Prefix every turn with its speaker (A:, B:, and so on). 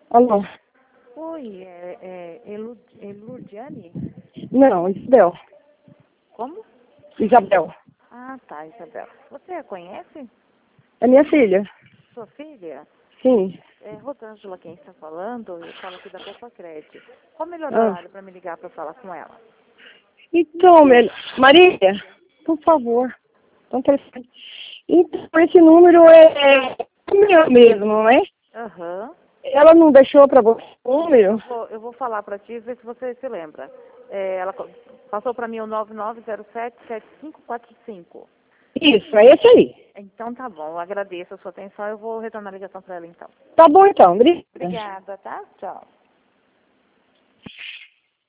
A: Alô?
B: Oi, Eludiane?
A: Não, Isabel.
B: Como?
A: Isabel.
B: Ah, tá, Isabel. Você a conhece?
A: É minha filha.
B: Sua filha?
A: Sim.
B: É Rosângela quem está falando, eu falo aqui da Copa Crédito. Qual o melhor
A: Ah.
B: horário para me ligar para falar com ela?
A: Então, Maria, por favor. Então, então, esse número é meu mesmo, não é?
B: Aham.
A: Ela não deixou para você o número?
B: Eu vou falar para ti, ver se você se lembra. Ela passou para mim o 99077545.
A: Isso, é esse aí.
B: Então tá bom, eu agradeço a sua atenção, eu vou retornar a ligação para ela então.
A: Tá bom então, obrigada.
B: Obrigada, tá? Tchau.